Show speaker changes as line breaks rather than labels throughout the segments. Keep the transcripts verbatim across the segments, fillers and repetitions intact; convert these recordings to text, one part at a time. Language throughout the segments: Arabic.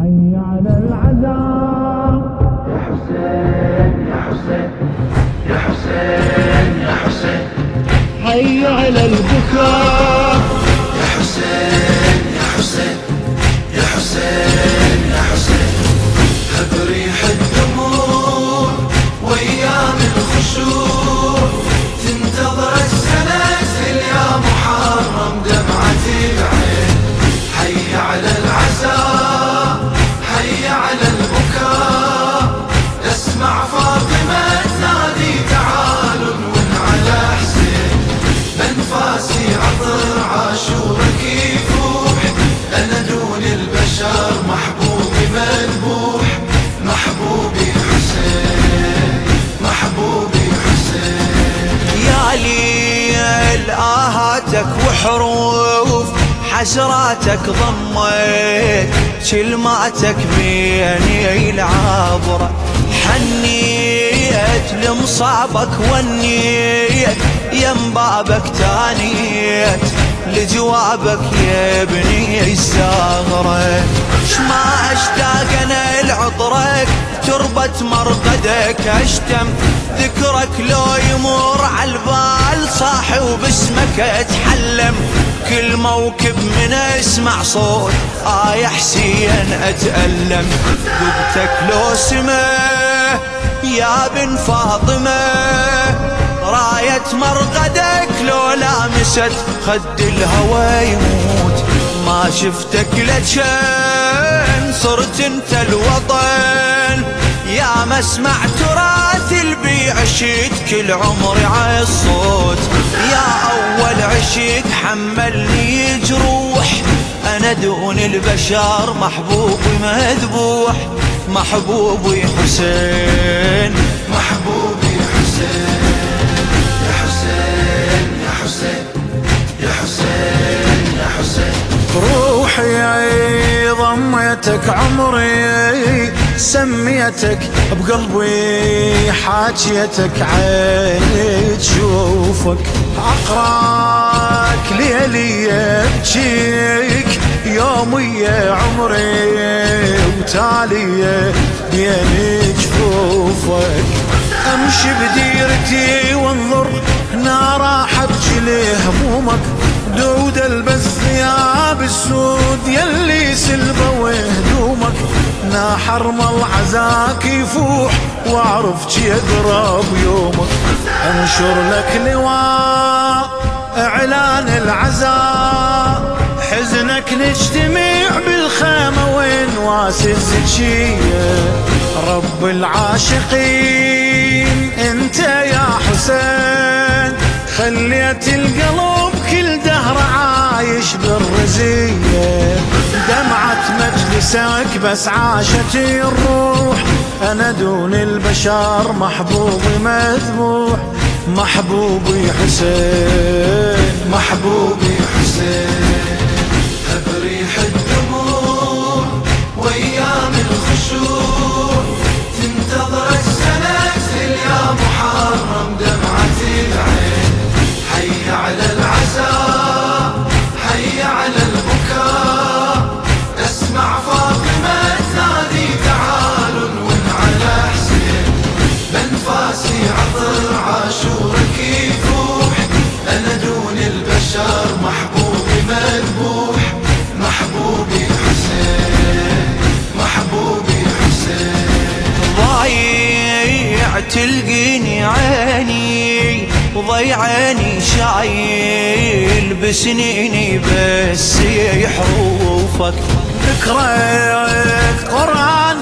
حي على العزاء
يا حسين يا حسين يا حسين يا حسين،
حي على البكاء
يا حسين يا حسين يا حسين يا حسين، هب ريح الدموع وايام الخشوع، تنتظر السلاسل يا محرم دمعة العين. حي على العزاء حي على البكاء، اسمع فاطمة تنادي تعالوا ون على حسين، بانفاسي عطر عاشورك يفوح، انا دون البشر محبوبي مذبوح، محبوبي حسين محبوبي حسين.
يا ليل آهاتك وحروف حسراتك ضميت، كلماتك بيني العبرة، حنيت لمصابك ونيت يم بابك تانيت، لجوابك يا ابني الزهرة. شما اشتاق انا لعطرك تربة مرقدك، اشتم ذكرك لو يمر عالبال صاحي وباسمك اتحلم، كل موكب من اسمع صوت آه يا حسين اتألم، ذبتك لو سما يا بن فاطمة، راية مرقدك لو لامست خد الهوى يموت، ما شفتك لجن صرت انت الوطن، يا مسمع تراث البي عشت كل عمري عالصوت، يا اول عشق حملني جروح، انا دون البشر محبوبي مذبوح، محبوبي حسين
محبوبي حسين يا حسين يا حسين يا حسين يا حسين.
روحي ضميتك عمري سميتك بقلبي، حاجيتك عيني تشوفك، عقراك ليلي ابجيك يومي يا عمري، وتالي بين جفوفك، امشي بديرتي وانظر هنا راح ابجي لهمومك، دود البس ثياب السود يلي سلبوا هدومك، نا حرم العزاك يفوح واعرف جي اقرب يومك، انشر لك لواء اعلان العزاء، حزنك نجتمع بالخيمة وين واسز جيه، رب العاشقين انت يا حسين، خليت القلب كل دهر عايش بالرزية، دمعة مجلسك بس عاشت الروح، انا دون البشر محبوبي مذبوح، محبوبي حسين
محبوبي حسين، هب ريح الدموع وايام الخشوع، تنتظر السلاسل يا محرم دمعة العين. حي على العزاء حي على البكاء، اسمع فاطمة تنادي تعالوا ون على حسين، بانفاسي عطر عاشورك يفوح، انا دون البشر محبوبي مذبوح، محبوبي حسين محبوبي حسين.
ضايع تلقيني عيني وضيعاني شايل بسنيني بس حروفك،
ذكرك قرآن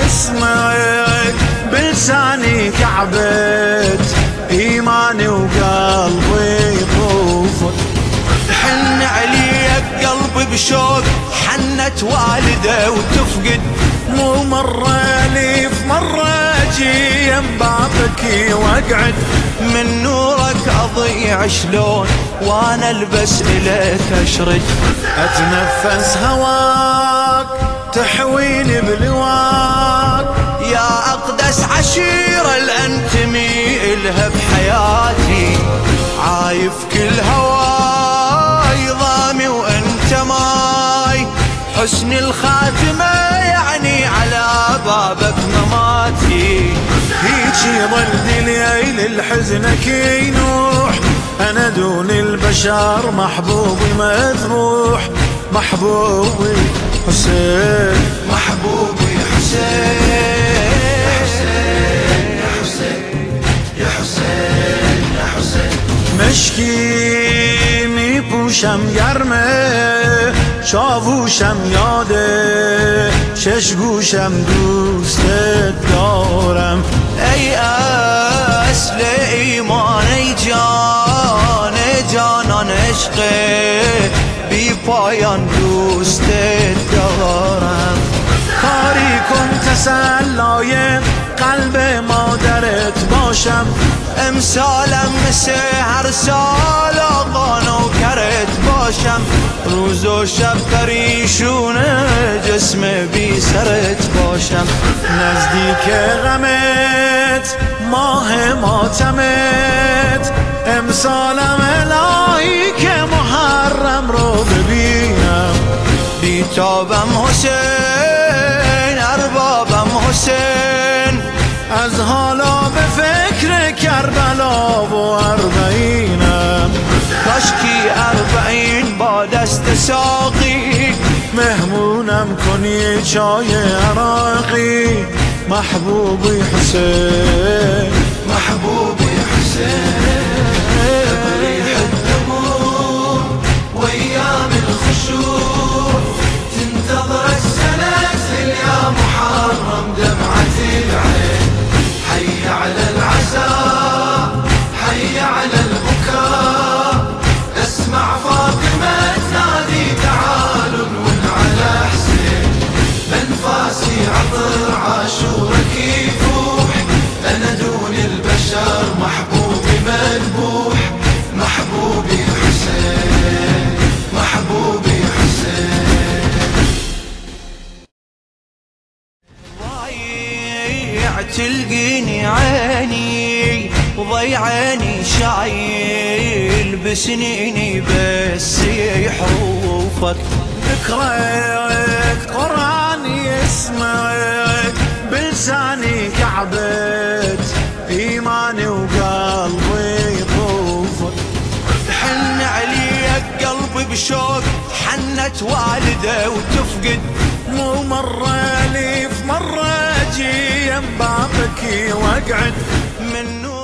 يسمعك بلساني كعبت إيماني وقلبي يطوفك،
حن عليك قلبي بشوق حنت والده وتفقد،
مو مرة لي في مرة اجي يم بابك واقعد،
من نورك اضيع شلون وانا البس اليك اشرد،
اتنفس هواك تحويني بلواك،
يا اقدس عشيرة الانتمي الها بحياتي، عايف كل هواي ضامي وانت ماي، حسن الخاتمة يعني بابك مماتي.
هيجي ظل ليل الحزنك ينوح، أنا دون البشر محبوبي مذبوح. محبوبي حسين،
محبوبي حسين،
يا حسين يا حسين يا حسين.
مشکی می پوشم گرمه، چاووشم یاده، شش گوشم دوستت دارم.
ای اصل ایمان، ای جان جانان عشق بی پایان دوستت دارم.
کاری کن تسلای قلب مادرت باشم،
امسالم مثل هر سال آقا نوکرت باشم. روز و شب پریشون جسم بی سرت باشم.
نزدیک غمت ماه ماتمت، امسالم الهی که محرم رو ببینم.
بیتابم حسین، اربابم حسین،
از حالا به فکر کربلا و اربعینم.
کاشکی اربعین با دست ساقی
مهمونم کنی چای عراقی. محبوبی حسین،
محبوبي حسين. ريح الدموع وايام الخشوع، تنتظر السلاسل يا محرم دمعة العين. حي على العزاء، حي على البكاء، اسمع فاطمة تنادي تعالوا نون على حسين. بنفاسي عطر عاشورك يفوح، أنا دون البشر محبوبي مذبوح. محبوبي حسين، محبوبي حسين.
ضايع تلقيني عيني، وضيعاني شايل بسنيني بس حروفك.
ذكرك قرآن يسمعك، بلساني كعبة إيماني وقلبي يطوفك.
حن عليك قلبي بشوق، حنت والده وتفقد.
مو مرة لي في مرة أجي يم بابك واقعد
من